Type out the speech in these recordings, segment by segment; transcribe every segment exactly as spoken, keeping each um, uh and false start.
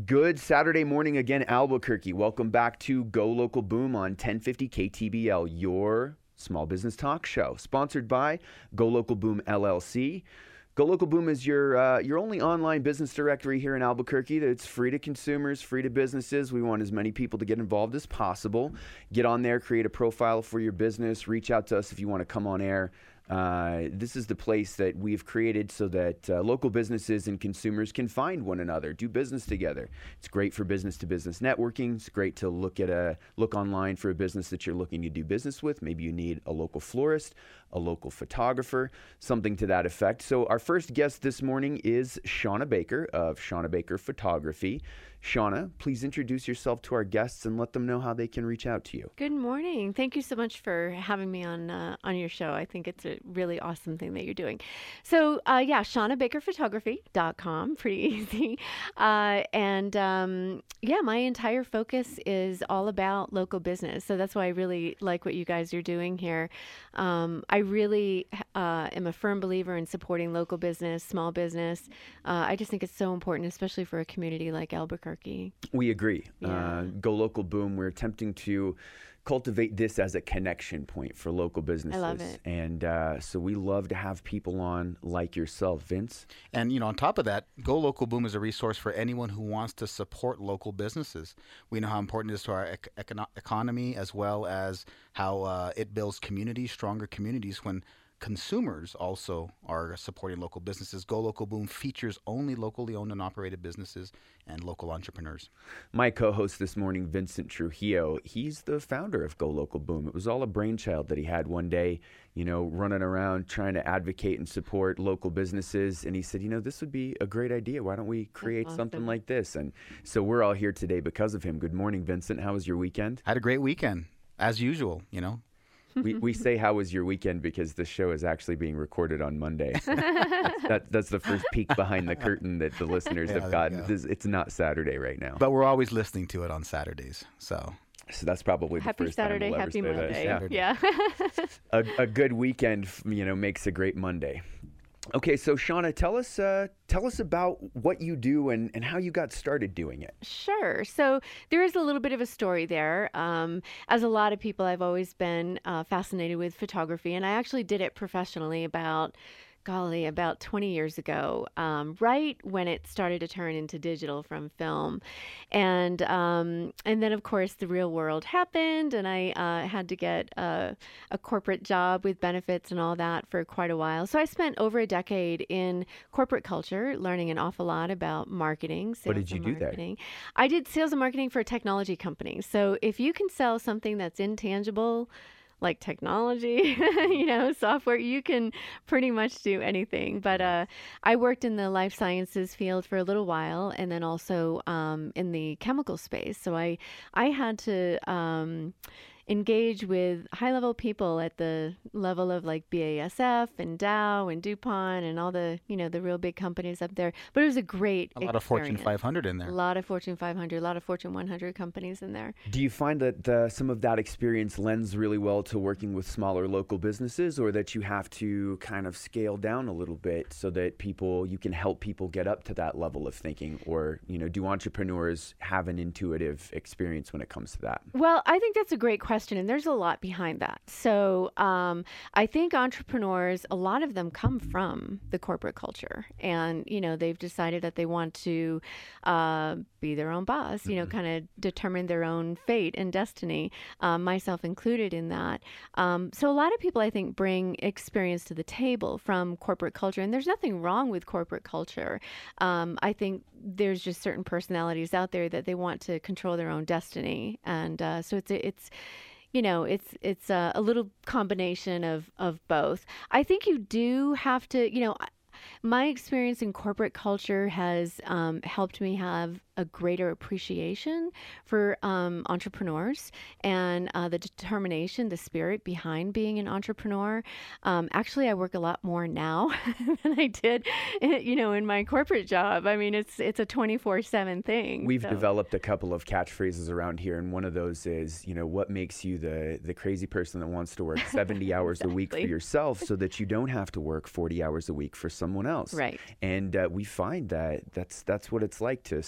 Good Saturday morning again, Albuquerque. Welcome back to Go Local Boom on ten fifty K T B L, your small business talk show, sponsored by Go Local Boom L L C. Go Local Boom is your uh, your only online business directory here in Albuquerque. It's free to consumers, free to businesses. We want as many people to get involved as possible. Get on there, create a profile for your business. Reach out to us if you want to come on air. Uh, this is the place that we've created so that uh, local businesses and consumers can find one another, do business together. It's great for business-to-business networking. It's great to look at a look online for a business that you're looking to do business with. Maybe you need a local florist, a local photographer, something to that effect. So our first guest this morning is Shauna Baker of Shauna Baker Photography. Shauna, please introduce yourself to our guests and let them know how they can reach out to you. Good morning. Thank you so much for having me on uh, on your show. I think it's a really awesome thing that you're doing. So, uh, yeah, Shauna Baker Photography dot com, pretty easy. Uh, and, um, yeah, my entire focus is all about local business. So that's why I really like what you guys are doing here. Um, I really uh, am a firm believer in supporting local business, small business. Uh, I just think it's so important, especially for a community like Albuquerque. We agree. Yeah. Uh, Go Local Boom, we're attempting to cultivate this as a connection point for local businesses. I love it. And uh, so we love to have people on like yourself, Vince. And, you know, on top of that, Go Local Boom is a resource for anyone who wants to support local businesses. We know how important it is to our ec- econo- economy, as well as how uh, it builds communities, stronger communities, when consumers also are supporting local businesses. Go Local Boom features only locally owned and operated businesses and local entrepreneurs. My co-host this morning, Vincent Trujillo, he's the founder of Go Local Boom. It was all a brainchild that he had one day, you know, running around trying to advocate and support local businesses. And he said, you know, this would be a great idea. Why don't we create awesome. something like this? And so we're all here today because of him. Good morning, Vincent. How was your weekend? Had a great weekend, as usual, you know. we we say how was your weekend because the show is actually being recorded on Monday. So that's, that, that's the first peek behind the curtain that the listeners Yeah, have there you gotten. go. It's, it's not Saturday right now. But we're always listening to it on Saturdays, so... So that's probably the Happy first Saturday, time we'll happy ever say Monday. that. Yeah. A, a good weekend, you know, makes a great Monday. Okay, so Shauna, tell us uh, tell us about what you do and, and how you got started doing it. Sure. So there is a little bit of a story there. Um, as a lot of people, I've always been uh, fascinated with photography, and I actually did it professionally about, golly, about twenty years ago, um, right when it started to turn into digital from film. And um, and then, of course, the real world happened, and I uh, had to get a, a corporate job with benefits and all that for quite a while. So I spent over a decade in corporate culture, learning an awful lot about marketing. Sales What did you and do there? marketing. I did sales and marketing for a technology company. So if you can sell something that's intangible, like technology, you know, software, you can pretty much do anything. But uh, I worked in the life sciences field for a little while, and then also um, in the chemical space. So I, I had to um, engage with high-level people at the level of like B A S F and Dow and DuPont and all the, you know, the real big companies up there. But it was a great A lot of Fortune experience. five hundred in there. A lot of Fortune five hundred, a lot of Fortune one hundred companies in there. Do you find that uh, some of that experience lends really well to working with smaller local businesses, or that you have to kind of scale down a little bit so that people, you can help people get up to that level of thinking? Or, you know, do entrepreneurs have an intuitive experience when it comes to that? Well, I think that's a great question, and there's a lot behind that. So um, I think entrepreneurs, a lot of them come from the corporate culture, and, you know, they've decided that they want to uh, be their own boss, you know, kind of determine their own fate and destiny, um, myself included in that. Um, so a lot of people, I think, bring experience to the table from corporate culture, and there's nothing wrong with corporate culture. Um, I think there's just certain personalities out there that they want to control their own destiny, and uh, so it's it's you know it's it's a, a little combination of of both. I think you do have to, you know, my experience in corporate culture has um, helped me have a greater appreciation for um, entrepreneurs and uh, the determination, the spirit behind being an entrepreneur. Um, actually, I work a lot more now than I did, you know, in my corporate job. I mean, it's it's a twenty-four seven thing. We've so. developed a couple of catchphrases around here, and one of those is, you know, what makes you the the crazy person that wants to work seventy hours exactly. a week for yourself so that you don't have to work forty hours a week for someone else. Right. And uh, we find that that's that's what it's like to start up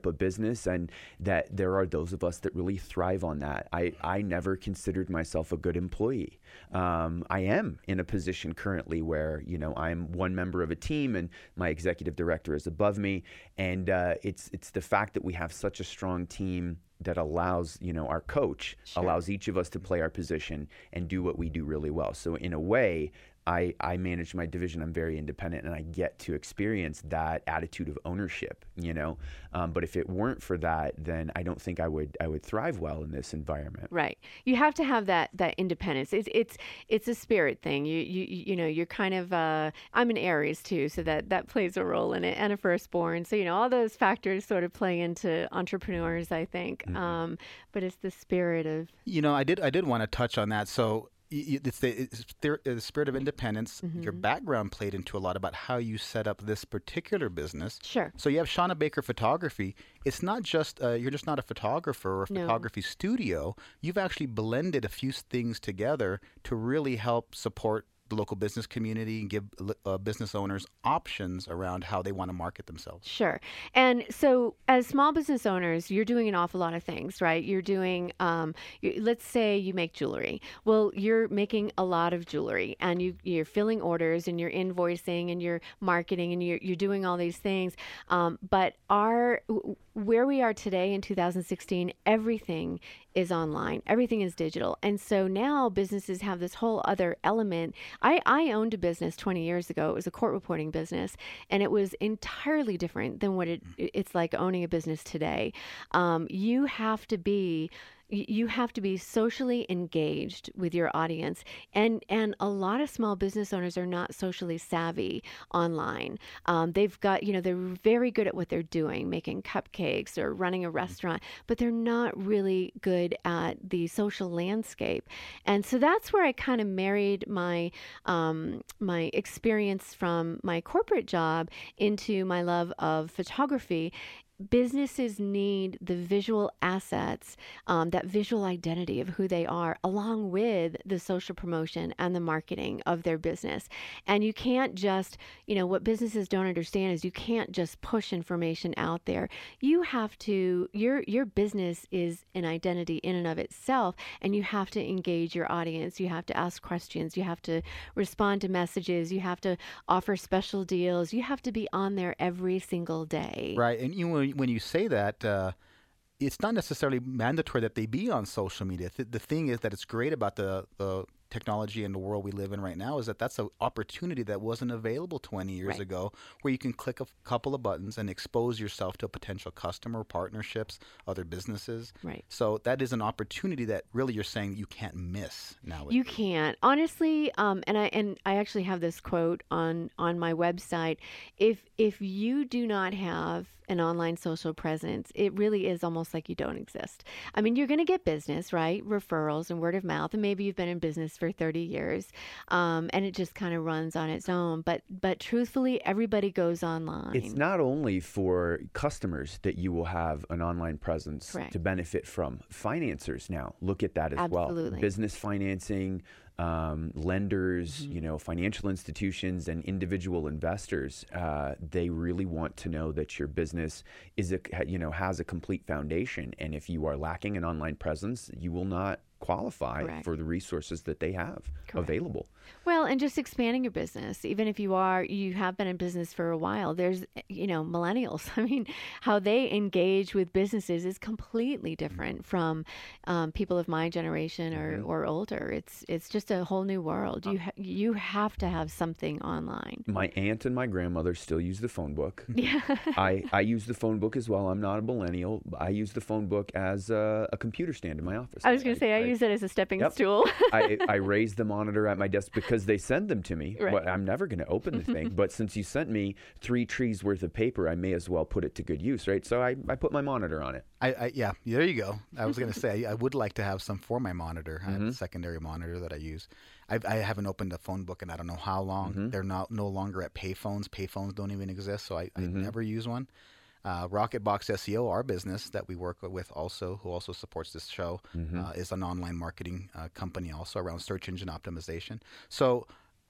up a business, and that there are those of us that really thrive on that. I, I never considered myself a good employee. Um, I am in a position currently where, you know, I'm one member of a team and my executive director is above me. And uh, it's it's the fact that we have such a strong team that allows, you know, our coach Sure. allows each of us to play our position and do what we do really well. So in a way, I, I manage my division. I'm very independent, and I get to experience that attitude of ownership, you know. Um, but if it weren't for that, then I don't think I would I would thrive well in this environment. Right. You have to have that that independence. It's it's it's a spirit thing. You you you know, you're kind of uh I'm an Aries too, so that that plays a role in it, and a firstborn. So, you know, all those factors sort of play into entrepreneurs, I think. Mm-hmm. Um but it's the spirit of You know, I did I did want to touch on that. So y- y- it's the, it's the the spirit of independence. Your Mhm. background played into a lot about how you set up this particular business. Sure. So you have Shauna Baker Photography. It's not just uh, you're just not a photographer or a No. photography studio. You've actually blended a few things together to really help support the local business community and give uh, business owners options around how they want to market themselves. Sure. And so as small business owners, you're doing an awful lot of things, right? You're doing, um, you, let's say you make jewelry. Well, you're making a lot of jewelry, and you, you're filling orders, and you're invoicing, and you're marketing, and you're, you're doing all these things. Um, but our, where we are today in two thousand sixteen, everything is online. Everything is digital. And so now businesses have this whole other element. I, I owned a business twenty years ago. It was a court reporting business, and it was entirely different than what it, it's like owning a business today. Um, you have to be you have to be socially engaged with your audience, and and a lot of small business owners are not socially savvy online. Um, they've got, you know, they're very good at what they're doing, making cupcakes or running a restaurant, but they're not really good at the social landscape. And so that's where I kind of married my um, my experience from my corporate job into my love of photography. Businesses need the visual assets, um, that visual identity of who they are, along with the social promotion and the marketing of their business. And you can't just, you know, what businesses don't understand is you can't just push information out there. You have to, your your business is an identity in and of itself, and you have to engage your audience. You have to ask questions. You have to respond to messages. You have to offer special deals. You have to be on there every single day. Right. And you know, when you say that, uh, it's not necessarily mandatory that they be on social media. Th- the thing is that it's great about the, the technology and the world we live in right now is that that's an opportunity that wasn't available twenty years Right. ago, where you can click a f- couple of buttons and expose yourself to a potential customer, partnerships, other businesses. Right. So that is an opportunity that really you're saying you can't miss now. You can't, honestly. Um, and I and I actually have this quote on on my website. If if you do not have an online social presence, it really is almost like you don't exist. I mean, you're going to get business, right? Referrals and word of mouth, and maybe you've been in business for thirty years, um, and it just kind of runs on its own. But but truthfully, everybody goes online. It's not only for customers that you will have an online presence Correct. to benefit from. Financiers now look at that as Absolutely. well. Business financing, um, lenders, Mm-hmm. you know, financial institutions, and individual investors. Uh, they really want to know that your business is a, you know, has a complete foundation. And if you are lacking an online presence, you will not qualify Correct. for the resources that they have Correct. available. Well, and just expanding your business, even if you are, you have been in business for a while, there's, you know, millennials. I mean, how they engage with businesses is completely different from um, people of my generation or, Mhm. or older. It's it's just a whole new world. You ha- you have to have something online. My aunt and my grandmother still use the phone book. Yeah. I, I use the phone book as well. I'm not a millennial. I use the phone book as a, a computer stand in my office. I was going to say, I, use it as a stepping Yep. stool. I, I raise the monitor at my desk because they send them to me. Right. But I'm never going to open the thing. But since you sent me three trees worth of paper, I may as well put it to good use, right? So I, I put my monitor on it. I, I yeah, there you go. I was going to say I would like to have some for my monitor. I have a Mhm. secondary monitor that I use. I've, I haven't opened a phone book in I don't know how long. Mhm. They're not no longer at payphones. Payphones don't even exist, so I, I Mhm. never use one. Uh, Rocketbox S E O, our business that we work with also, who also supports this show, Mhm. uh, is an online marketing uh, company also around search engine optimization. So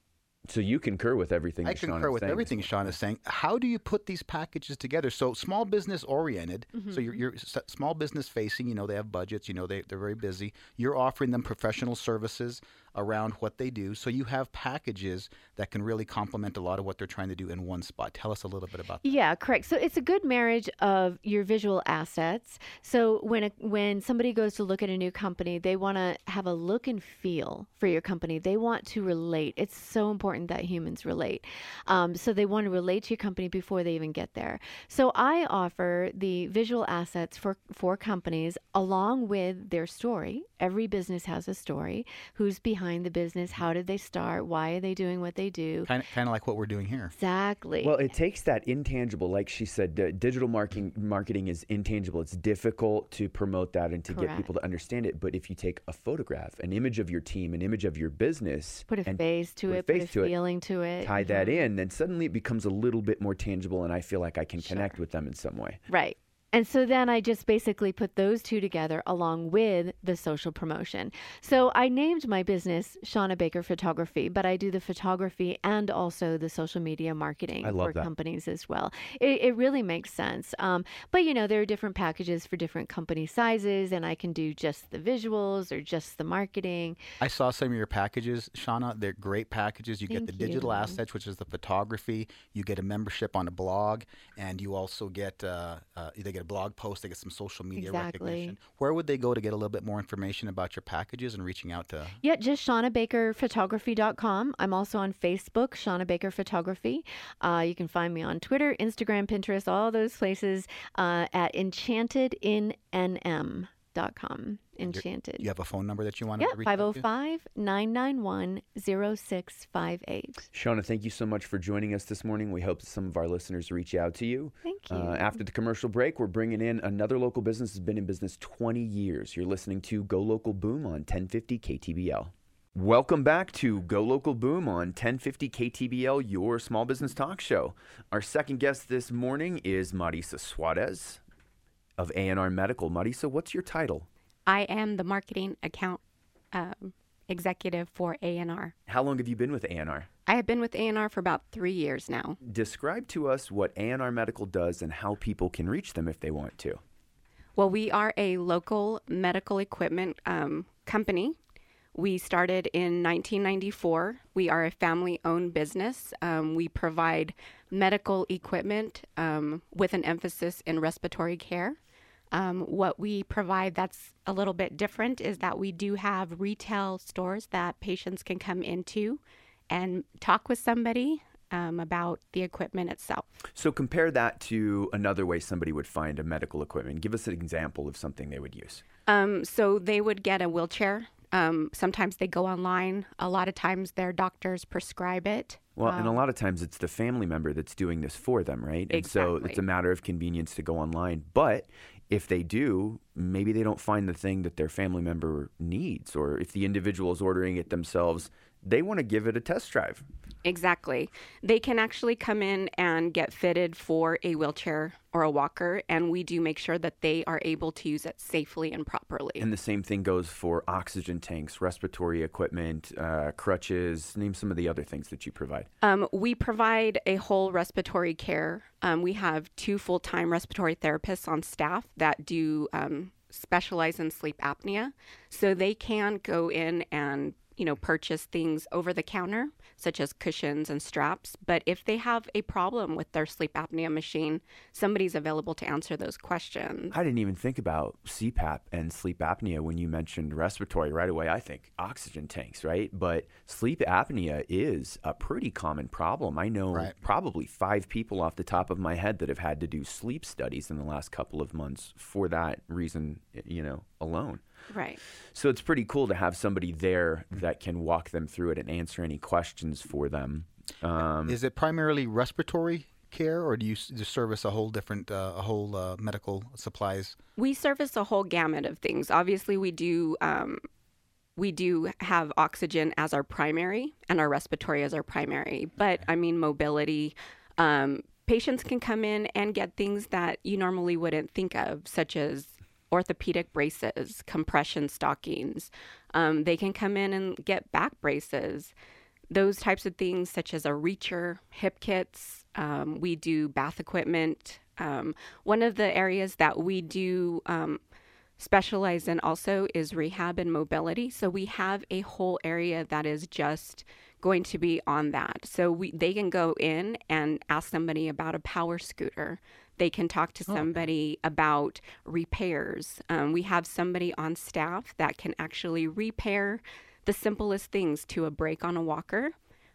So you concur with everything I that Shauna concur is with saying. everything Sean is saying. How do you put these packages together? So small business oriented. Mm-hmm. So you're, you're s- small business facing. You know, they have budgets. You know, they they're very busy. You're offering them professional services around what they do. So you have packages that can really complement a lot of what they're trying to do in one spot. Tell us a little bit about that. Yeah, correct. So it's a good marriage of your visual assets. So when a, when somebody goes to look at a new company, they want to have a look and feel for your company. They want to relate. It's so important that humans relate. Um, so they want to relate to your company before they even get there. So I offer the visual assets for for companies along with their story. Every business has a story. Who's behind the business? How did they start? Why are they doing what they do? Kind of, kind of like what we're doing here. Exactly. Well, it takes that intangible, like she said, uh, digital marketing marketing is intangible. It's difficult to promote that and to get Correct. people to understand it. But if you take a photograph, an image of your team, an image of your business, Put a and face to put a it, put face a to it, feeling to it. tie that Mhm. in, then suddenly it becomes a little bit more tangible, and I feel like I can Sure. connect with them in some way. Right. And so then I just basically put those two together along with the social promotion. So I named my business Shauna Baker Photography, but I do the photography and also the social media marketing I love for that. companies as well. It, it really makes sense. Um, but, you know, there are different packages for different company sizes, and I can do just the visuals or just the marketing. I saw some of your packages, Shauna. They're great packages. You get Thank the digital you. assets, which is the photography. You get a membership on a blog, and you also get uh, uh, they get a blog post. They get some social media Exactly. recognition. Where would they go to get a little bit more information about your packages and reaching out to? Yeah, just shauna baker photography dot com. I'm also on Facebook, Shauna Baker Photography. Uh, you can find me on Twitter, Instagram, Pinterest, all those places uh, at enchanted in n m dot com. Enchanted. You have a phone number that you want Yeah, to reach five oh out to? five, nine nine one, oh six five eight. Shauna, thank you so much for joining us this morning. We hope some of our listeners reach out to you. Thank you. Uh, after the commercial break, we're bringing in another local business that's been in business twenty years. You're listening to Go Local Boom on ten fifty K T B L. Welcome back to Go Local Boom on ten fifty K T B L, your small business talk show. Our second guest this morning is Marisa Suarez of A and R Medical. Marisa, what's your title? I am the marketing account um, executive for A and R. How long have you been with A and R? I have been with A and R for about three years now. Describe to us what A and R Medical does and how people can reach them if they want to. Well, we are a local medical equipment um, company. We started in nineteen ninety-four. We are a family-owned business. Um, we provide medical equipment um, with an emphasis in respiratory care. Um, what we provide that's a little bit different is that we do have retail stores that patients can come into and talk with somebody um, about the equipment itself. So compare that to another way somebody would find a medical equipment. Give us an example of something they would use. Um, so they would get a wheelchair. Um, sometimes they go online. A lot of times their doctors prescribe it. Well, and a Um, lot of times it's the family member that's doing this for them, right? And so it's Exactly. a matter of convenience to go online. But if they do, maybe they don't find the thing that their family member needs, or if the individual is ordering it themselves, they want to give it a test drive. Exactly. They can actually come in and get fitted for a wheelchair or a walker, and we do make sure that they are able to use it safely and properly. And the same thing goes for oxygen tanks, respiratory equipment, uh, crutches. Name some of the other things that you provide. Um, we provide a whole respiratory care. Um, we have two full-time respiratory therapists on staff that do um, specialize in sleep apnea, so they can go in and you know, purchase things over the counter, such as cushions and straps. But if they have a problem with their sleep apnea machine, somebody's available to answer those questions. I didn't even think about C PAP and sleep apnea when you mentioned respiratory. Right away, I think oxygen tanks, right? But sleep apnea is a pretty common problem. I know Right. probably five people off the top of my head that have had to do sleep studies in the last couple of months for that reason, you know, alone. Right. So it's pretty cool to have somebody there that can walk them through it and answer any questions for them. Um, Is it primarily respiratory care, or do you s- just service a whole different, uh, a whole uh, medical supplies? We service a whole gamut of things. Obviously, we do um, we do have oxygen as our primary and our respiratory as our primary. But I mean, mobility. Um, patients can come in and get things that you normally wouldn't think of, such as orthopedic braces, compression stockings. Um, they can come in and get back braces. those types of things, such as a reacher, hip kits. Um, we do bath equipment. Um, one of the areas that we do um, specialize in also is rehab and mobility. So we have a whole area that is just going to be on that. So we they can go in and ask somebody about a power scooter. They can talk to somebody oh. about repairs. Um, we have somebody on staff that can actually repair the simplest things to a brake on a walker,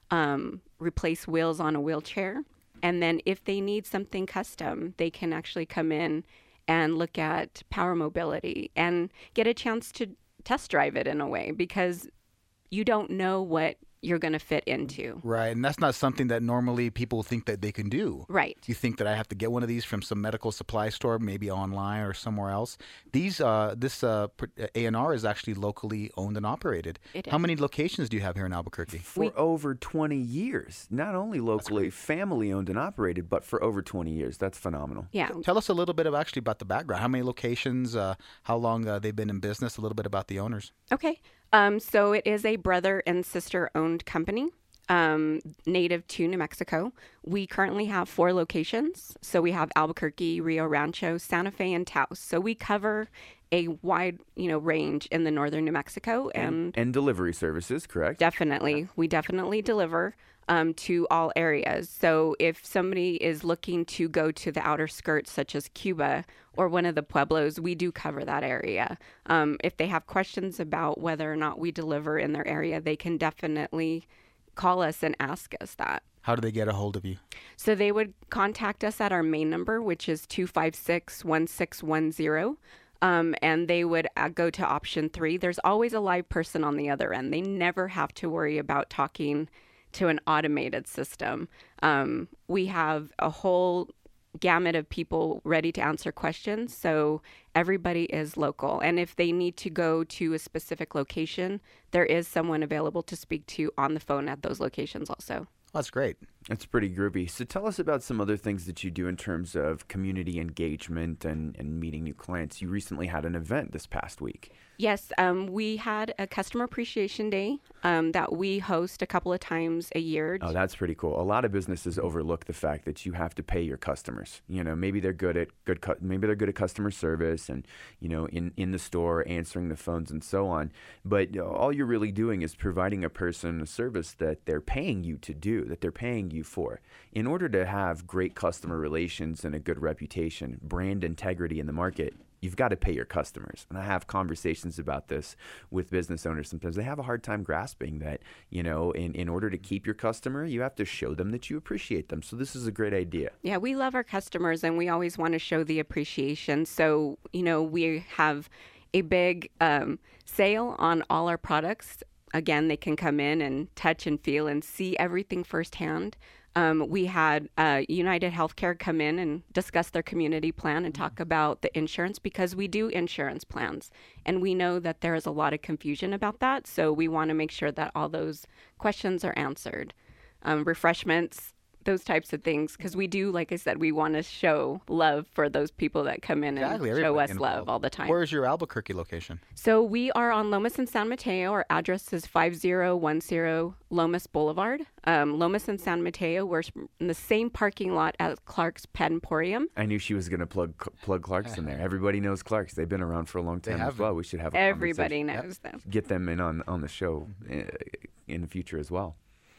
um, replace wheels on a wheelchair. And then if they need something custom, they can actually come in and look at power mobility and get a chance to test drive it in a way, because you don't know what you're going to fit into. Right. And that's not something that normally people think that they can do. Right. You think that I have to get one of these from some medical supply store, maybe online or somewhere else. These, uh, this uh, A and R is actually locally owned and operated. It How is. many locations do you have here in Albuquerque? For We- over twenty years. Not only locally family owned and operated, but for over twenty years. That's phenomenal. Yeah. Tell us a little bit of actually about the background. How many locations, uh, how long uh, they've been in business, a little bit about the owners. Okay. Um, so it is a brother and sister owned company, um, native to New Mexico. We currently have four locations. So we have Albuquerque, Rio Rancho, Santa Fe, and Taos. So we cover a wide, you know, range in the northern New Mexico, and, And delivery services, correct? definitely, we definitely deliver um, to all areas. So if somebody is looking to go to the outer skirts, such as Cuba or one of the pueblos, we do cover that area. Um, if they have questions about whether or not we deliver in their area, they can definitely call us and ask us that. How do they get a hold of you? So they would contact us at our main number, which is two five six, one six one zero. Um, and they would uh, go to option three. There's always a live person on the other end. They never have to worry about talking to an automated system. Um, we have a whole gamut of people ready to answer questions. So everybody is local. And if they need to go to a specific location, there is someone available to speak to on the phone at those locations also. That's great. That's pretty groovy. So tell us about some other things that you do in terms of community engagement and, and meeting new clients. You recently had an event this past week. Yes, um, we had a Customer Appreciation Day um, that we host a couple of times a year. Oh, that's pretty cool. A lot of businesses overlook the fact that you have to pay your customers. You know, maybe they're good at good, cu- maybe they're good at customer service and, you know, in, in the store, answering the phones and so on. But you know, all you're really doing is providing a person a service that they're paying you to do, that they're paying you for. In order to have great customer relations and a good reputation, brand integrity in the market, you've got to pay your customers. And I have conversations about this with business owners. Sometimes they have a hard time grasping that, you know, in, in order to keep your customer, you have to show them that you appreciate them. So this is a great idea. Yeah, we love our customers and we always want to show the appreciation. So, you know, we have a big um, sale on all our products. Again, they can come in and touch and feel and see everything firsthand. Um, we had uh, United Healthcare come in and discuss their community plan and talk about the insurance, because we do insurance plans. And we know that there is a lot of confusion about that. So we want to make sure that all those questions are answered. Um, refreshments, those types of things, because we do, like I said, we want to show love for those people that come in Exactly, and show everybody us love involved. all the time. Where's your Albuquerque location? So we are on Lomas and San Mateo. Our address is five zero one zero Lomas Boulevard. Um, Lomas and San Mateo, we're in the same parking lot as Clark's Pet Emporium. I knew she was going to plug plug Clark's in there. Everybody knows Clark's. They've been around for a long time have as well. been. We should have a Everybody conversation. knows them. Get them in on, on the show uh, in the future as well.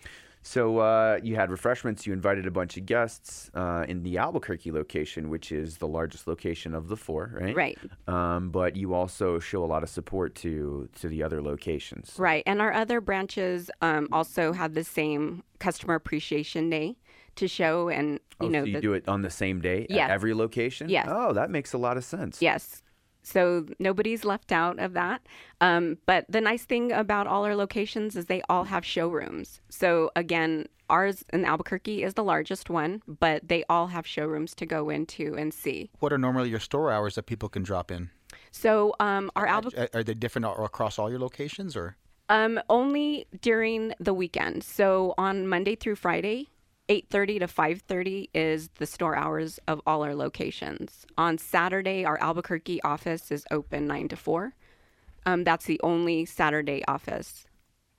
So uh, you had refreshments. You invited a bunch of guests uh, in the Albuquerque location, which is the largest location of the four, right? Right. Um, but you also show a lot of support to to the other locations. Right. And our other branches um, also have the same Customer Appreciation Day to show. And, you Oh, know, so you the- do it on the same day Yes. at every location? Yes. Oh, that makes a lot of sense. Yes. So nobody's left out of that. Um, but the nice thing about all our locations is they all have showrooms. So again, ours in Albuquerque is the largest one, but they all have showrooms to go into and see. What are normally your store hours that people can drop in? So um, our Albuquerque. Are, are they different a- across all your locations, or? Um, only during the weekend. So on Monday through Friday, eight thirty to five thirty is the store hours of all our locations. On Saturday, our Albuquerque office is open nine to four. Um, that's the only Saturday office.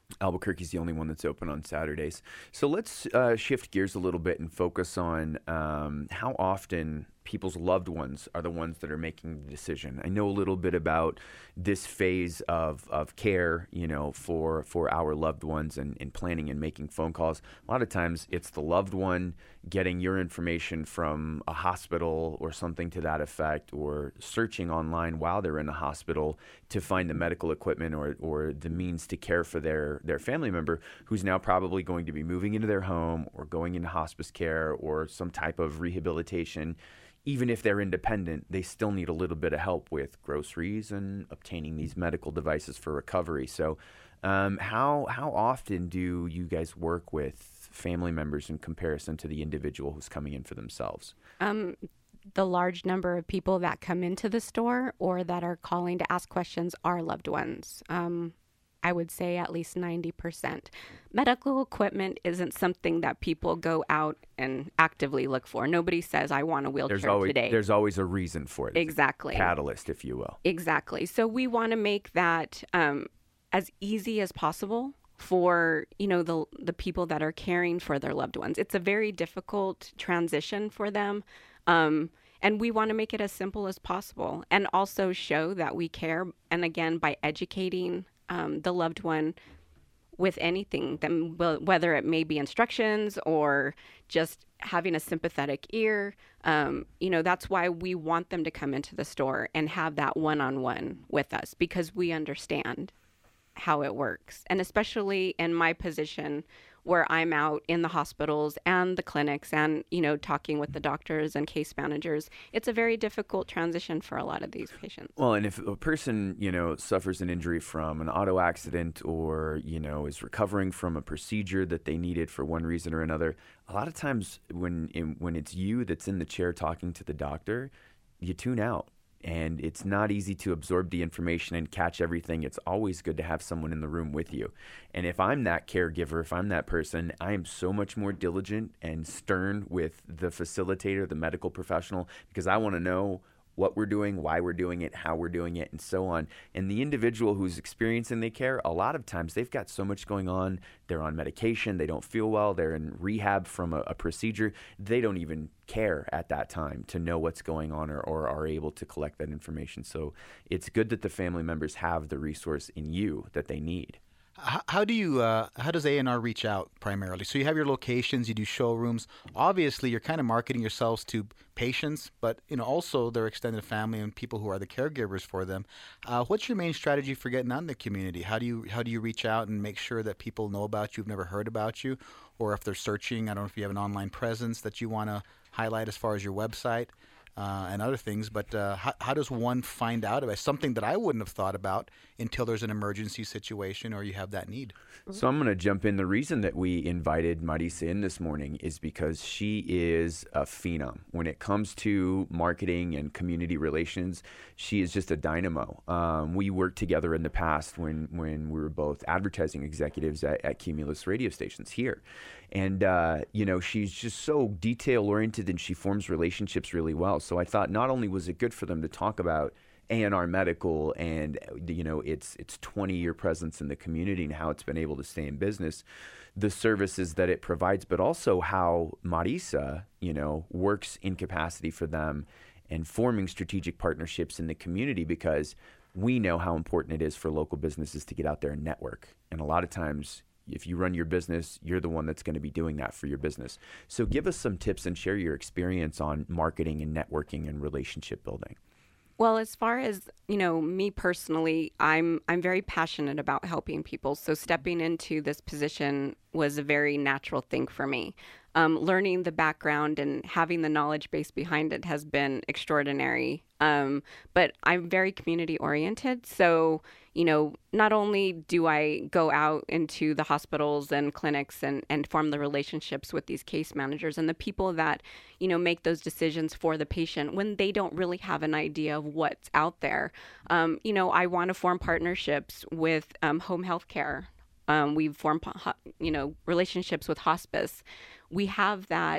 Albuquerque's the only one that's open on Saturdays. So let's uh, shift gears a little bit and focus on um, how often people's loved ones are the ones that are making the decision. I know a little bit about this phase of, of care, you know, for for our loved ones and, and planning and making phone calls. A lot of times it's the loved one getting your information from a hospital or something to that effect, or searching online while they're in a hospital to find the medical equipment or, or the means to care for their, their family member who's now probably going to be moving into their home or going into hospice care or some type of rehabilitation. Even if they're independent, they still need a little bit of help with groceries and obtaining these medical devices for recovery. So um, how how often do you guys work with family members in comparison to the individual who's coming in for themselves? Um, the large number of people that come into the store or that are calling to ask questions are loved ones. Um, I would say at least ninety percent. Medical equipment isn't something that people go out and actively look for. Nobody says, I want a wheelchair There's always, today. there's always a reason for it. It's Exactly. a catalyst, if you will. Exactly. So we want to make that um, as easy as possible for, you know, the the people that are caring for their loved ones. It's a very difficult transition for them. Um, and we want to make it as simple as possible and also show that we care. And again, by educating um, the loved one with anything, then whether it may be instructions or just having a sympathetic ear, um, you know, that's why we want them to come into the store and have that one-on-one with us, because we understand how it works. And especially in my position where I'm out in the hospitals and the clinics and, you know, talking with the doctors and case managers, it's a very difficult transition for a lot of these patients. Well, and if a person, you know, suffers an injury from an auto accident or, you know, is recovering from a procedure that they needed for one reason or another, a lot of times when in, when it's you that's in the chair talking to the doctor, you tune out. And it's not easy to absorb the information and catch everything. It's always good to have someone in the room with you. And if I'm that caregiver, if I'm that person, I am so much more diligent and stern with the facilitator, the medical professional, because I want to know what we're doing, why we're doing it, how we're doing it, and so on. And the individual who's experiencing the care, a lot of times they've got so much going on. They're on medication. They don't feel well. They're in rehab from a, a procedure. They don't even care at that time to know what's going on or, or are able to collect that information. So it's good that the family members have the resource in you that they need. How, how do you, uh, how does A and R reach out primarily? So you have your locations, you do showrooms. Obviously, you're kind of marketing yourselves to patients, but you know also their extended family and people who are the caregivers for them. Uh, what's your main strategy for getting out in the community? How do you how do you reach out and make sure that people know about you, who've never heard about you, or if they're searching, I don't know if you have an online presence that you want to highlight as far as your website uh, and other things. But uh, how, how does one find out about something that I wouldn't have thought about until there's an emergency situation or you have that need? So I'm going to jump in. The reason that we invited Marisa in this morning is because she is a phenom. When it comes to marketing and community relations, she is just a dynamo. Um, we worked together in the past when, when we were both advertising executives at, at Cumulus radio stations here. And, uh, you know, she's just so detail-oriented and she forms relationships really well. So I thought not only was it good for them to talk about A and R Medical and, you know, its its twenty-year presence in the community and how it's been able to stay in business, the services that it provides, but also how Marisa, you know, works in capacity for them and forming strategic partnerships in the community, because we know how important it is for local businesses to get out there and network. And a lot of times, if you run your business, you're the one that's going to be doing that for your business. So give us some tips and share your experience on marketing and networking and relationship building. Well, as far as, you know, me personally, I'm I'm very passionate about helping people. So stepping into this position was a very natural thing for me. Um, learning the background and having the knowledge base behind it has been extraordinary. Um, but I'm very community oriented. So, you know, not only do I go out into the hospitals and clinics and, and form the relationships with these case managers and the people that, you know, make those decisions for the patient when they don't really have an idea of what's out there. Um, you know, I want to form partnerships with um, home health care. Um, we've formed, you know, relationships with hospice. We have that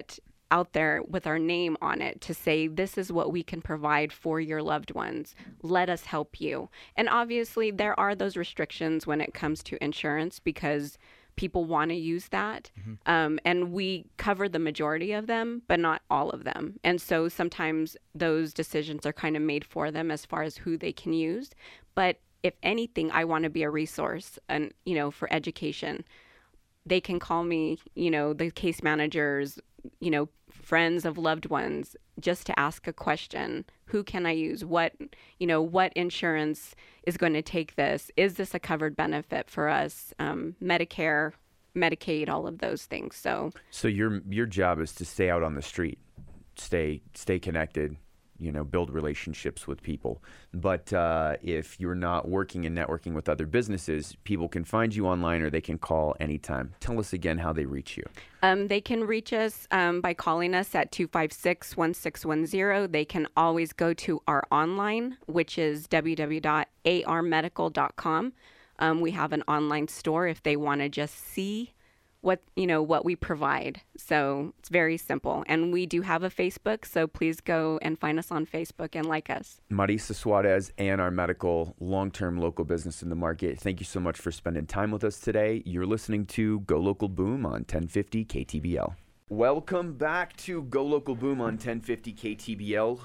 out there with our name on it to say, this is what we can provide for your loved ones. Let us help you. And obviously, there are those restrictions when it comes to insurance because people want to use that. Mm-hmm. Um, and we cover the majority of them, but not all of them. And so sometimes those decisions are kind of made for them as far as who they can use. But if anything, I want to be a resource and, you know, for education. They can call me, you know, the case managers, you know, friends of loved ones, just to ask a question. Who can I use? What, you know, what insurance is going to take this? Is this a covered benefit for us? Um, Medicare, Medicaid, all of those things. So, so your your job is to stay out on the street, stay stay connected, you know, build relationships with people. But uh, if you're not working and networking with other businesses, people can find you online or they can call anytime. Tell us again how they reach you. Um, they can reach us um, by calling us at two five six, one six one zero. They can always go to our online, which is w w w dot a r medical dot com. Um, we have an online store if they want to just see what, you know, what we provide. So it's very simple. And we do have a Facebook, so please go and find us on Facebook and like us. Marisa Suarez, A and R Medical, long-term local business in the market. Thank you so much for spending time with us today. You're listening to Go Local Boom on ten fifty K T B L. Welcome back to Go Local Boom on ten fifty K T B L.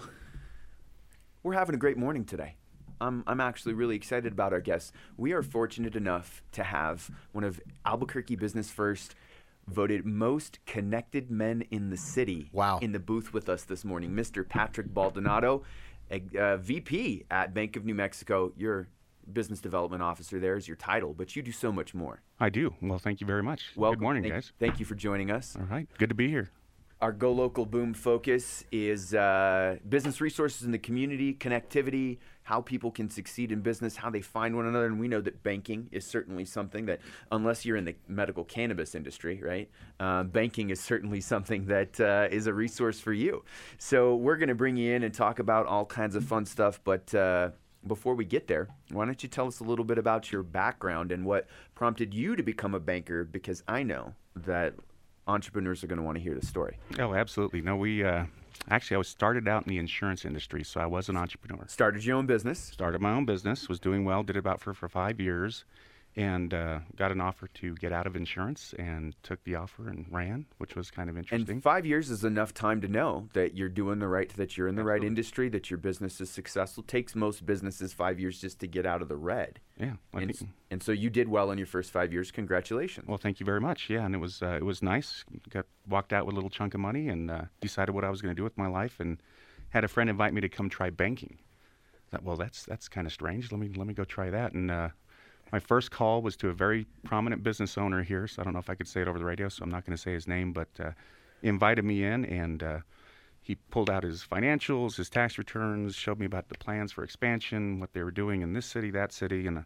We're having a great morning today. I'm I'm actually really excited about our guests. We are fortunate enough to have one of Albuquerque Business First voted most connected men in the city. Wow. In the booth with us this morning, Mister Patrick Baldonado, a, a V P at Bank of New Mexico. You're business development officer there is your title, but you do so much more. I do. Well, thank you very much. Welcome. Good morning, thank, guys. Thank you for joining us. All right. Good to be here. Our Go Local Boom focus is uh, business resources in the community, connectivity, how people can succeed in business, how they find one another. And we know that banking is certainly something that, unless you're in the medical cannabis industry, right, uh, banking is certainly something that uh, is a resource for you. So we're going to bring you in and talk about all kinds of fun stuff. But uh, before we get there, why don't you tell us a little bit about your background and what prompted you to become a banker? Because I know that entrepreneurs are going to want to hear the story. Oh, absolutely. No, we uh, actually, I was started out in the insurance industry, so I was an entrepreneur. Started your own business. Started my own business, was doing well, did it about for, for five years, and uh, got an offer to get out of insurance and took the offer and ran, which was kind of interesting. And five years is enough time to know that you're doing the right, that you're in the Absolutely. right industry, that your business is successful. It takes most businesses five years just to get out of the red. Yeah. I And, think, and so you did well in your first five years. Congratulations. well, thank you very much. Yeah, and it was uh, it was nice. Got walked out with a little chunk of money and uh, decided what I was going to do with my life, and had a friend invite me to come try banking. I thought, well, that's that's kind of strange. Let me let me go try that. And uh, my first call was to a very prominent business owner here, so I don't know if I could say it over the radio, so I'm not going to say his name, but uh, he invited me in, and uh, he pulled out his financials, his tax returns, showed me about the plans for expansion, what they were doing in this city, that city, and uh,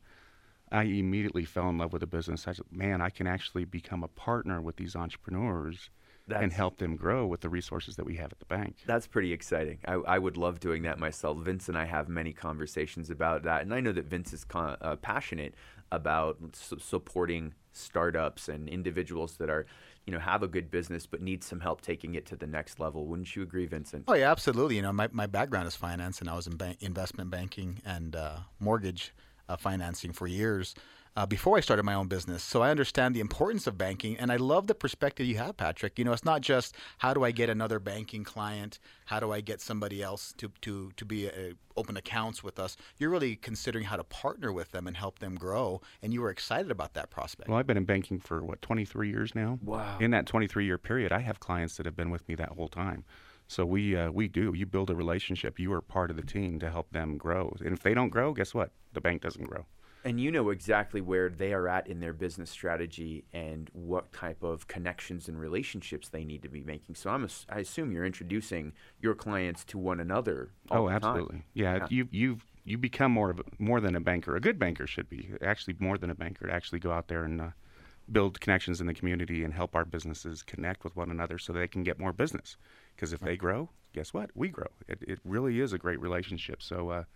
I immediately fell in love with the business. I said, man, I can actually become a partner with these entrepreneurs That's, and help them grow with the resources that we have at the bank. That's pretty exciting. I, I would love doing that myself. Vince and I have many conversations about that, and I know that Vince is con- uh, passionate about su- supporting startups and individuals that are, you know, have a good business but need some help taking it to the next level. Wouldn't you agree, Vincent? Oh, yeah, absolutely. You know, my, my background is finance, and I was in bank, investment banking and uh, mortgage uh, financing for years uh, before I started my own business. So I understand the importance of banking, and I love the perspective you have, Patrick. You know, it's not just how do I get another banking client, how do I get somebody else to to to be a, open accounts with us. You're really considering how to partner with them and help them grow, and you were excited about that prospect. Well, I've been in banking for, what, twenty-three years now? Wow. In that twenty-three-year period, I have clients that have been with me that whole time. So we uh, we do. You build a relationship. You are part of the team to help them grow. And if they don't grow, guess what? The bank doesn't grow. And you know exactly where they are at in their business strategy and what type of connections and relationships they need to be making. So I'm a, I assume you're introducing your clients to one another all Oh, the absolutely. time. Yeah, Yeah. you you you become more of a, more than a banker. A good banker should be actually more than a banker. To actually go out there and uh, build connections in the community and help our businesses connect with one another so they can get more business. Because if they grow, guess what? We grow. It it really is a great relationship. So. Uh,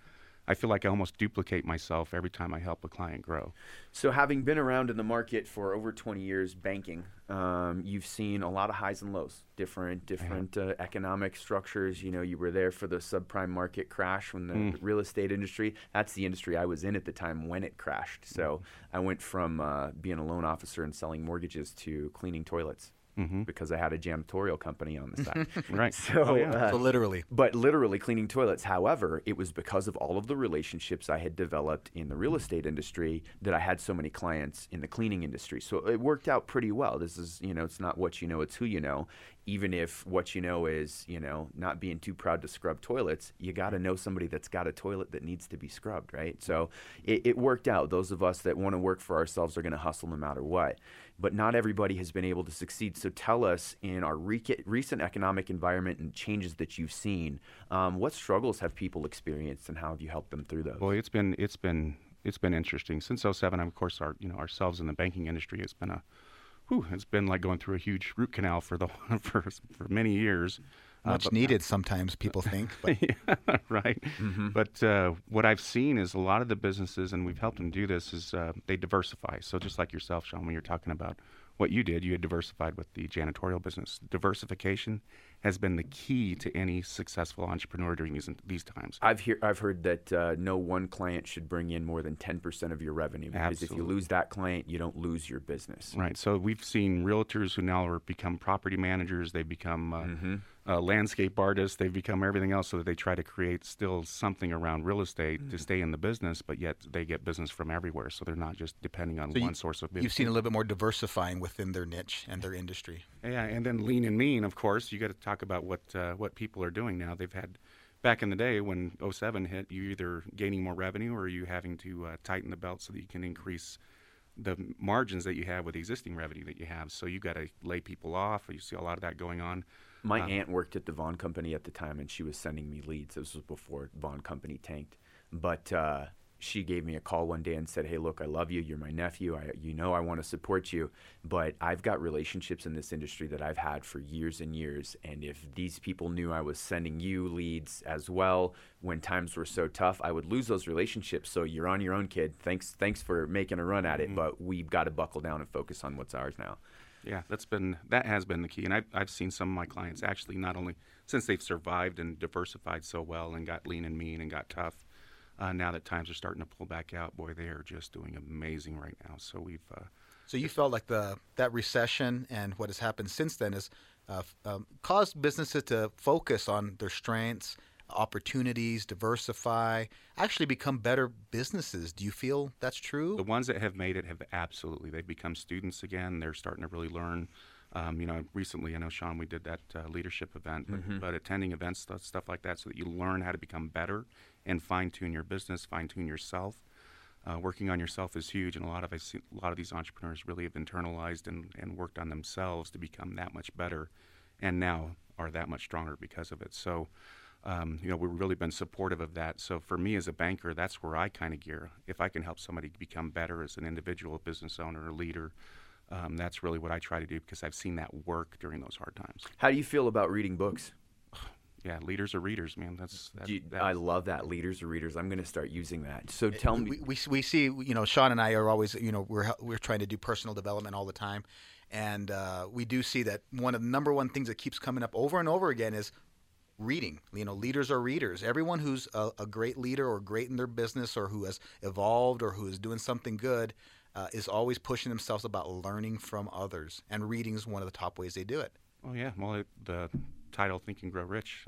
I feel like I almost duplicate myself every time I help a client grow. So having been around in the market for over twenty years banking, um, you've seen a lot of highs and lows, different different uh, economic structures. You know, you were there for the subprime market crash when the Mm. real estate industry, that's the industry I was in at the time when it crashed. So I went from uh, being a loan officer and selling mortgages to cleaning toilets. Mm-hmm. Because I had a janitorial company on the side. Right. So, Oh, yeah. uh, So literally. but literally cleaning toilets. However, it was because of all of the relationships I had developed in the real estate industry that I had so many clients in the cleaning industry. So it worked out pretty well. This is, you know, it's not what you know, it's who you know. Even if what you know is, you know, not being too proud to scrub toilets, you got to know somebody that's got a toilet that needs to be scrubbed, right? So it, it worked out. Those of us that want to work for ourselves are going to hustle no matter what. But not everybody has been able to succeed. So tell us, in our re- recent economic environment and changes that you've seen, um, what struggles have people experienced, and how have you helped them through those? Boy, it's been it's been it's been interesting since oh seven. Of course, our you know ourselves in the banking industry, it's been a, whew, it's been like going through a huge root canal for the for for many years. Uh, Much but- needed sometimes, people think. But yeah, right. Mm-hmm. But uh, what I've seen is a lot of the businesses, and we've helped them do this, is uh, they diversify. So just like yourself, Sean, when you're talking about what you did, you had diversified with the janitorial business. Diversification has been the key to any successful entrepreneur during these these times. I've hear, I've heard that uh, no one client should bring in more than ten percent of your revenue, because if you Absolutely. lose that client, you don't lose your business. Right. So we've seen realtors who now are become property managers. They become uh, Mm-hmm. uh, landscape artists. They've become everything else, so that they try to create still something around real estate Mm-hmm. to stay in the business, but yet they get business from everywhere. So they're not just depending on So you- one source of business. you've seen a little bit more diversifying within their niche and their industry. Yeah, and then lean and mean, of course. You got to talk about what uh, what people are doing now. They've had back in the day when oh seven hit, you either gaining more revenue or you having to uh, tighten the belt so that you can increase the margins that you have with the existing revenue that you have. So you got to lay people off. You see a lot of that going on. My Uh, aunt worked at the Vaughn Company at the time, and she was sending me leads. This was before Vaughn Company tanked. But uh, she gave me a call one day and said, "Hey, look, I love you. You're my nephew. I, you know I want to support you. But I've got relationships in this industry that I've had for years and years. And if these people knew I was sending you leads as well when times were so tough, I would lose those relationships. So you're on your own, kid. Thanks, thanks for making a run at it. Mhm. But we've got to buckle down and focus on what's ours now." Yeah, that's been that has been the key, and I've I've seen some of my clients actually not only since they've survived and diversified so well and got lean and mean and got tough. Uh, now that times are starting to pull back out, boy, they are just doing amazing right now. So we've uh, So you felt like the that recession and what has happened since then has uh, f- um, caused businesses to focus on their strengths, opportunities, diversify, actually become better businesses. Do you feel that's true? the ones that have made it have absolutely they've become students again. They're starting to really learn. Um, you know, recently I know Sean, we did that uh, leadership event, but, Mhm. but attending events, stuff, stuff like that, so that you learn how to become better and fine tune your business, fine tune yourself. Uh, working on yourself is huge, and a lot of I see, a lot of these entrepreneurs really have internalized and, and worked on themselves to become that much better, and now are that much stronger because of it. So, um, you know, we've really been supportive of that. So for me as a banker, that's where I kind of gear. If I can help somebody become better as an individual, business owner, or leader, um, that's really what I try to do because I've seen that work during those hard times. How do you feel about reading books? Yeah, leaders are readers, man. That's, that's, Do you- that's I love that. Leaders are readers. I'm going to start using that. So tell me. we, we we see, you know, Sean and I are always, you know, we're hel- we're trying to do personal development all the time, and uh, we do see that one of the number one things that keeps coming up over and over again is reading. You know, leaders are readers. Everyone who's a, a great leader or great in their business or who has evolved or who is doing something good uh, is always pushing themselves about learning from others, and reading is one of the top ways they do it. Oh yeah, well it, the title "Think and Grow Rich."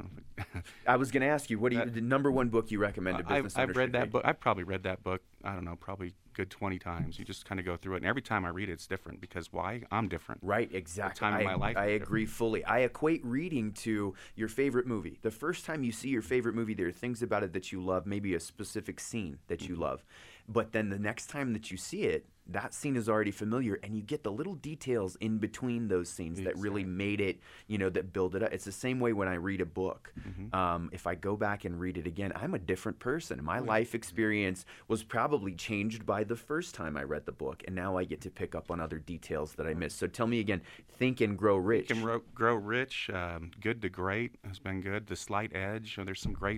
I was going to ask you, what do you, That- the number one book you recommend a I've, business I've owner read should that read? book. I've probably read that book. I don't know, probably good twenty times. You just kind of go through it, and every time I read it, it's different because why? I'm different. Right, exactly. time I, in my life I is agree fully. I equate reading to your favorite movie. The first time you see your favorite movie, there are things about it that you love, maybe a specific scene that you love. But then the next time that you see it, that scene is already familiar, and you get the little details in between those scenes that really made it, you know, that build it up. It's the same way when I read a book. Mhm. Um, if I go back and read it again, I'm a different person. My life experience was probably changed by the first time I read the book, and now I get to pick up on other details that I missed. So tell me again, Think and Grow Rich. Think and Grow, grow Rich, um, Good to Great has been good. The Slight Edge, oh, there's some great, great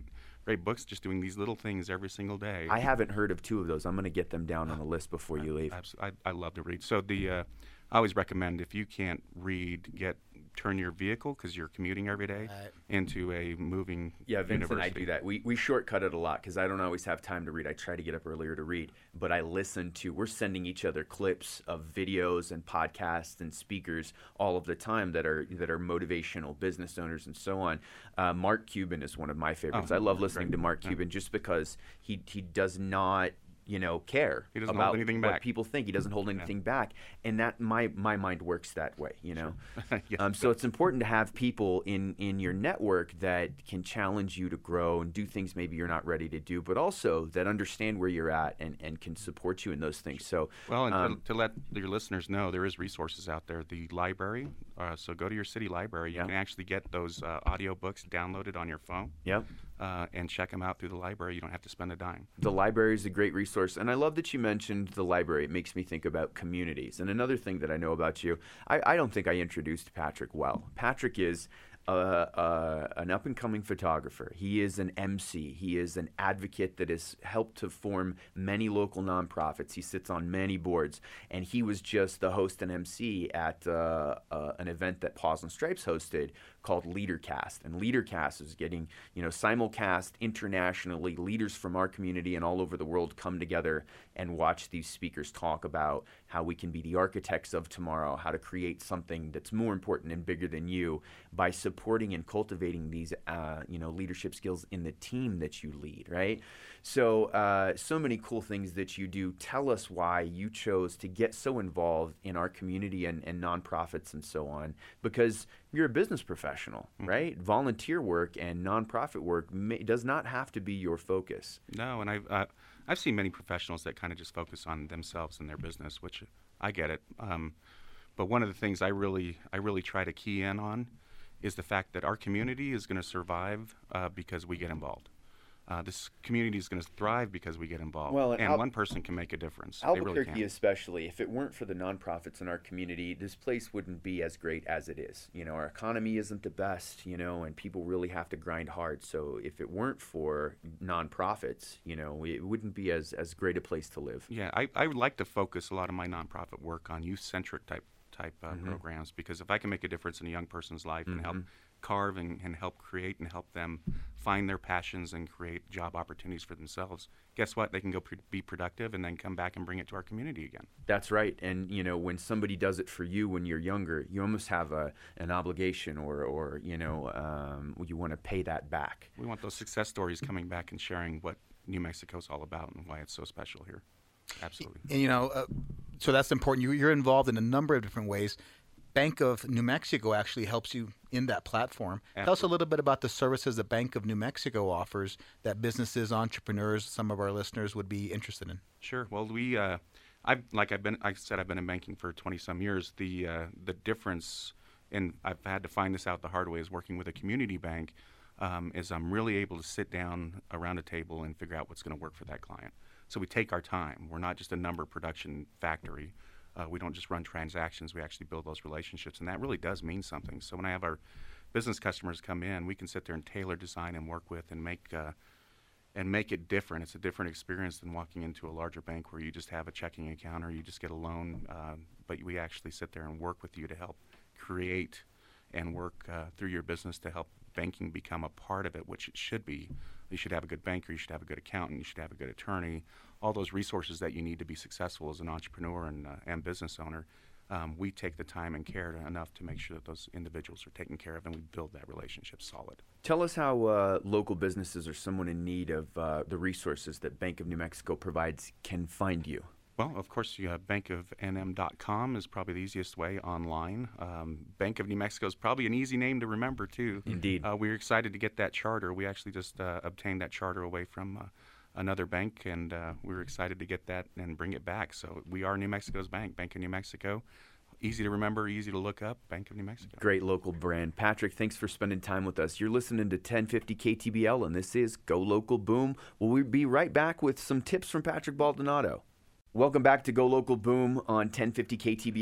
great books just doing these little things every single day. I haven't heard of two of those. I'm going to get them down on the list before you leave. Absolutely. I, I love to read. So the uh, I always recommend, if you can't read, get turn your vehicle, because you're commuting every day, Right. into a moving Yeah, Vince and I university. do that. We we shortcut it a lot because I don't always have time to read. I try to get up earlier to read, but I listen to. We're sending each other clips of videos and podcasts and speakers all of the time that are that are motivational business owners and so on. Uh, Mark Cuban is one of my favorites. Oh, I love listening great. to Mark Yeah. Cuban just because he he does not. You know, care He doesn't about hold anything what back. people think. He doesn't hold anything back, and that my my mind works that way. You know, Yes, um, it so does. it's important to have people in in your network that can challenge you to grow and do things maybe you're not ready to do, but also that understand where you're at and, and can support you in those things. So, Well, and um, to, to let your listeners know, there is resources out there. The library, uh, so go to your city library. You Yeah. can actually get those uh, audio books downloaded on your phone yep. uh, and check them out through the library. You don't have to spend a dime. The library is a great resource, and I love that you mentioned the library. It makes me think about communities. And another thing that I know about you, I, I don't think I introduced Patrick well. Patrick is uh, uh, an up-and-coming photographer. He is an M C. He is an advocate that has helped to form many local nonprofits. He sits on many boards, and he was just the host and M C at uh, uh, an event that Paws and Stripes hosted called LeaderCast. And LeaderCast is getting, you know, simulcast internationally. Leaders from our community and all over the world come together and watch these speakers talk about how we can be the architects of tomorrow, how to create something that's more important and bigger than you by supporting and cultivating these, uh, you know, leadership skills in the team that you lead, right? So, uh, so many cool things that you do. Tell us why you chose to get so involved in our community and, and nonprofits and so on, because you're a business professional, Mm-hmm. right? Volunteer work and nonprofit work may, does not have to be your focus. No, and I've uh, I've seen many professionals that kind of just focus on themselves and their business, which I get it. Um, but one of the things I really I really try to key in on is the fact that our community is going to survive uh, because we get involved. Uh, this community is going to thrive because we get involved. Well, and and Al- one person can make a difference. They Albuquerque really can. especially, if it weren't for the nonprofits in our community, this place wouldn't be as great as it is. You know, our economy isn't the best, you know, and people really have to grind hard. So if it weren't for nonprofits, you know, it wouldn't be as, as great a place to live. Yeah, I, I would like to focus a lot of my nonprofit work on youth-centric type type uh, Mm-hmm. programs, because if I can make a difference in a young person's life and help carve and, and help create and help them find their passions and create job opportunities for themselves, guess what? They can go pr- be productive and then come back and bring it to our community again. That's right. And, you know, when somebody does it for you when you're younger, you almost have a an obligation or, or you know, um, you want to pay that back. We want those success stories coming back and sharing what New Mexico's all about and why it's so special here. Absolutely. And, you know, uh, so that's important. You, you're involved in a number of different ways. Bank of New Mexico actually helps you in that platform. Tell us a Absolutely. little bit about the services that Bank of New Mexico offers that businesses, entrepreneurs, some of our listeners would be interested in. Sure. Well, we, uh, I've like I've been, I said I've been in banking for twenty some years. The uh, the difference, and I've had to find this out the hard way, is working with a community bank. Um, is I'm really able to sit down around a table and figure out what's going to work for that client. So we take our time. We're not just a number production factory. Uh, we don't just run transactions. We actually build those relationships, and that really does mean something. So when I have our business customers come in, we can sit there and tailor design and work with and make uh, and make it different. It's a different experience than walking into a larger bank where you just have a checking account or you just get a loan. Uh, but we actually sit there and work with you to help create and work uh, through your business to help banking become a part of it, which it should be. You should have a good banker, you should have a good accountant, you should have a good attorney, all those resources that you need to be successful as an entrepreneur and, uh, and business owner. Um, we take the time and care to, enough to make sure that those individuals are taken care of and we build that relationship solid. Tell us how uh, local businesses or someone in need of uh, the resources that Bank of New Mexico provides can find you. Well, of course, you have bank of n m dot com is probably the easiest way online. Um, Bank of New Mexico is probably an easy name to remember, too. Indeed. Uh, we're excited to get that charter. We actually just uh, obtained that charter away from uh, another bank, and uh, we were excited to get that and bring it back. So we are New Mexico's bank, Bank of New Mexico. Easy to remember, easy to look up, Bank of New Mexico. Great local brand. Patrick, thanks for spending time with us. You're listening to ten fifty K T B L, and this is Go Local Boom. We'll be right back with some tips from Patrick Baldonado. Welcome back to Go Local Boom on ten fifty K T B L.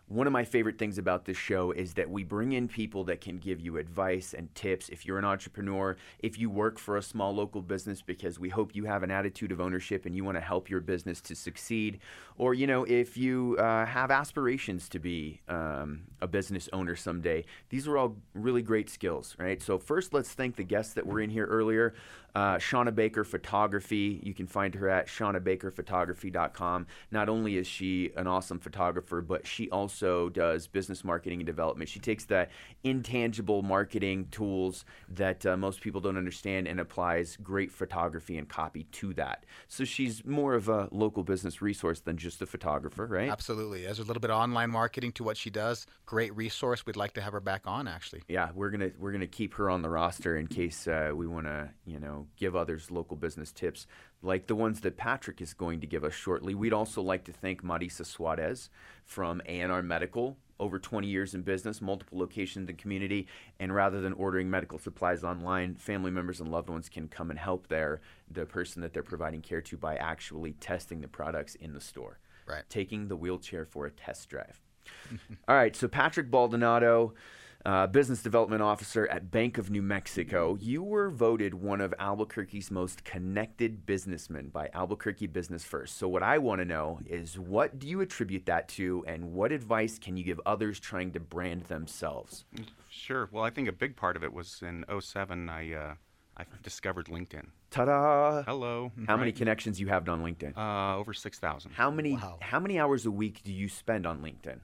one of my favorite things about this show is that we bring in people that can give you advice and tips. If you're an entrepreneur, if you work for a small local business, because we hope you have an attitude of ownership and you want to help your business to succeed, or, you know, if you uh, have aspirations to be um, a business owner someday, these are all really great skills, right? So first, let's thank the guests that were in here earlier. Uh, Shauna Baker Photography. You can find her at shauna baker photography dot com. Not only is she an awesome photographer, but she also does business marketing and development. She takes the intangible marketing tools that uh, most people don't understand and applies great photography and copy to that. So she's more of a local business resource than just a photographer, right? Absolutely. There's a little bit of online marketing to what she does. Great resource. We'd like to have her back on, actually. Yeah, we're gonna we're gonna keep her on the roster in case uh, we want to, you know, give others local business tips like the ones that Patrick is going to give us shortly. We'd also like to thank Marisa Suarez from A and R Medical. Over twenty years in business, multiple locations in the community, and rather than ordering medical supplies online, family members and loved ones can come and help their the person that they're providing care to by actually testing the products in the store. Right. Taking the wheelchair for a test drive. All right, so Patrick Baldonado, Uh, Business Development Officer at Bank of New Mexico. You were voted one of Albuquerque's most connected businessmen by Albuquerque Business First. So what I want to know is, what do you attribute that to, and what advice can you give others trying to brand themselves? Sure. Well, I think a big part of it was in oh seven, I uh, I discovered LinkedIn. Ta-da! Hello. How right? many connections you have on LinkedIn? Uh, over six thousand. How many Wow. How many hours a week do you spend on LinkedIn?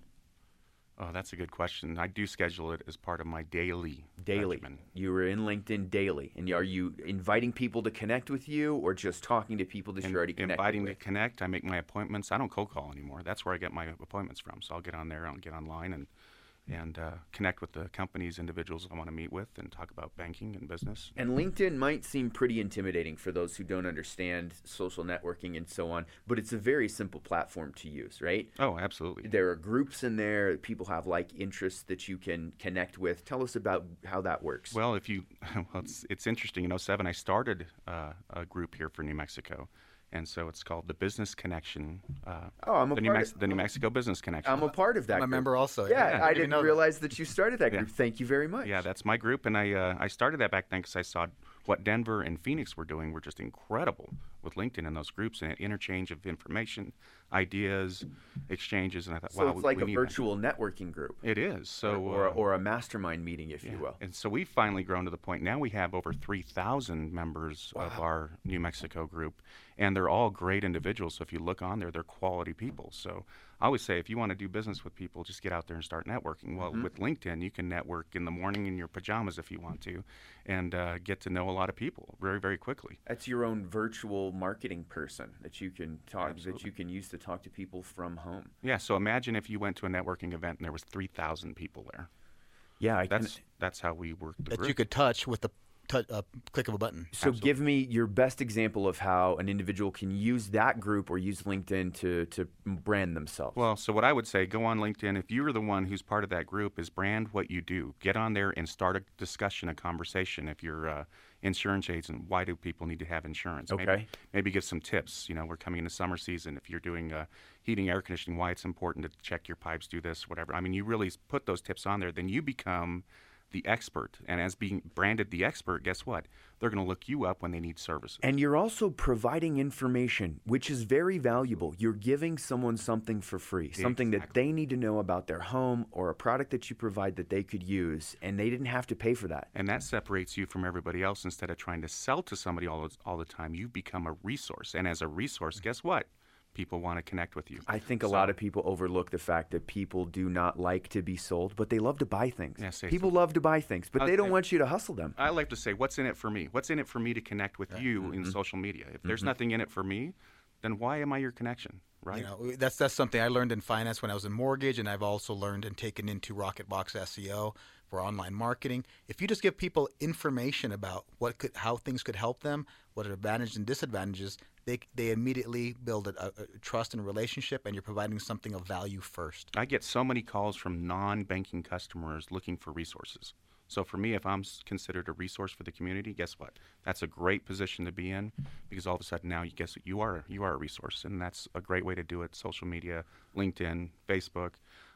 Oh, that's a good question. I do schedule it as part of my daily Daily. regimen. You were in LinkedIn daily. And are you inviting people to connect with you, or just talking to people that In- you're already connected inviting with? to connect. I make my appointments. I don't cold call anymore. That's where I get my appointments from. So I'll get on there. I'll get online and and uh, connect with the companies, individuals I want to meet with, and talk about banking and business. And LinkedIn might seem pretty intimidating for those who don't understand social networking and so on, but it's a very simple platform to use, right? Oh, absolutely. There are groups in there. People have like interests that you can connect with. Tell us about how that works. Well, if you, well, it's, it's interesting. In oh seven, I started uh, a group here for New Mexico. And so it's called the Business Connection. Uh, Oh, I'm a the New, part Mex- of- the New Mexico Business Connection. I'm a part of that I'm a group. member also. Yeah, Yeah, I I didn't didn't know that. realize that you started that Yeah. group. Thank you very much. Yeah, that's my group, and I uh, I started that back then because I saw what Denver and Phoenix were doing were just incredible with LinkedIn and those groups and interchange of information, ideas, exchanges, and I thought, So wow, it's we- like we a need that. virtual networking group. It is. So or, uh, or a mastermind meeting, if yeah. you will. And so we've finally grown to the point now we have over three thousand members of our New Mexico group, and they're all great individuals. So if you look on there, they're quality people. So I always say, if you want to do business with people, just get out there and start networking. Well, Mm-hmm. with LinkedIn, you can network in the morning in your pajamas if you want to, and uh, get to know a lot of people very, very quickly. That's your own virtual marketing person that you can talk that Absolutely. you can use to talk to people from home. Yeah. So imagine if you went to a networking event and there was three thousand people there. Yeah, I can. That's that's how we work the That group. you could touch with the tou- uh, click of a button. So Absolutely. give me your best example of how an individual can use that group or use LinkedIn to to brand themselves. Well, so what I would say, go on LinkedIn. If you're the one who's part of that group, is brand what you do. Get on there and start a discussion, a conversation. If you're uh, insurance agent, why do people need to have insurance? Okay. Maybe, maybe give some tips. You know, we're coming into summer season. If you're doing uh, heating, air conditioning, why it's important to check your pipes, do this, whatever. I mean, you really put those tips on there. Then you become the expert. And as being branded the expert, guess what? They're going to look you up when they need services. And you're also providing information, which is very valuable. You're giving someone something for free, something that Exactly. they need to know about their home or a product that you provide that they could use, and they didn't have to pay for that. And that separates you from everybody else. Instead of trying to sell to somebody all, all the time, you become a resource. And as a resource, guess what? People want to connect with you. I think a So- lot of people overlook the fact that people do not like to be sold, but they love to buy things. Yeah, say people love to buy things, but they don't Okay. want you to hustle them. I like to say, what's in it for me? What's in it for me to connect with you in social media? If there's nothing in it for me, then why am I your connection, right? You know, that's that's something I learned in finance when I was in mortgage, and I've also learned and taken into Rocketbox S E O for online marketing. If you just give people information about what could, how things could help them, what are advantages and disadvantages, they they immediately build a, a, a trust and a relationship, and you're providing something of value first. I get so many calls from non-banking customers looking for resources. So for me, if I'm s- considered a resource for the community, guess what? That's a great position to be in, because all of a sudden now you guess what? you are you are a resource, and that's a great way to do it. Social media, LinkedIn, Facebook.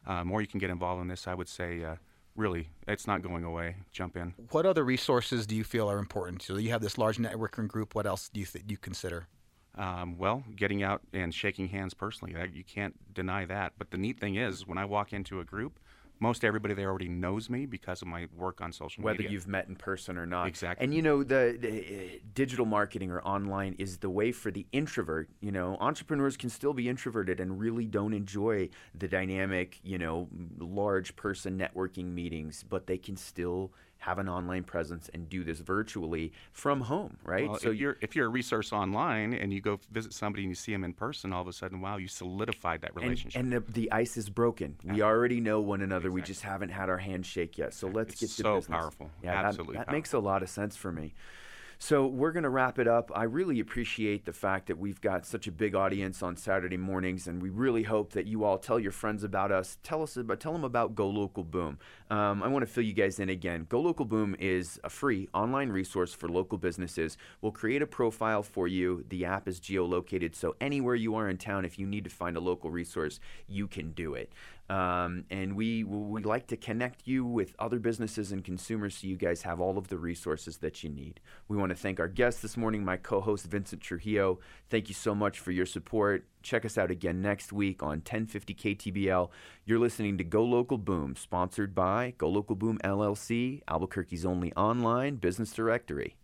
uh, more you can get involved in this, I would say, uh, really, it's not going away. Jump in. What other resources do you feel are important? So you have this large networking group. What else do you th- you consider? Um, well, getting out and shaking hands personally, that, you can't deny that. But the neat thing is, when I walk into a group, most everybody there already knows me because of my work on social Whether media. you've met in person or not. Exactly. And you know, the, the uh, digital marketing or online is the way for the introvert. You know, entrepreneurs can still be introverted and really don't enjoy the dynamic, you know, large person networking meetings, but they can still have an online presence and do this virtually from home, right? Well, so if you're if you're a resource online and you go visit somebody and you see them in person, all of a sudden, wow, you solidified that and, relationship. and the, the ice is broken. We already know one another. We just haven't had our handshake yet. So let's It's get to so business. powerful. Yeah, Absolutely that, that powerful. makes a lot of sense for me. So we're going to wrap it up. I really appreciate the fact that we've got such a big audience on Saturday mornings, and we really hope that you all tell your friends about us. Tell us about, tell them about Go Local Boom. Um, I want to fill you guys in again. Go Local Boom is a free online resource for local businesses. We'll create a profile for you. The app is geolocated, so anywhere you are in town, if you need to find a local resource, you can do it. Um, and we we like to connect you with other businesses and consumers so you guys have all of the resources that you need. We want to thank our guest this morning, my co-host Vincent Trujillo. Thank you so much for your support. Check us out again next week on ten fifty K T B L. You're listening to Go Local Boom, sponsored by Go Local Boom L L C, Albuquerque's only online business directory.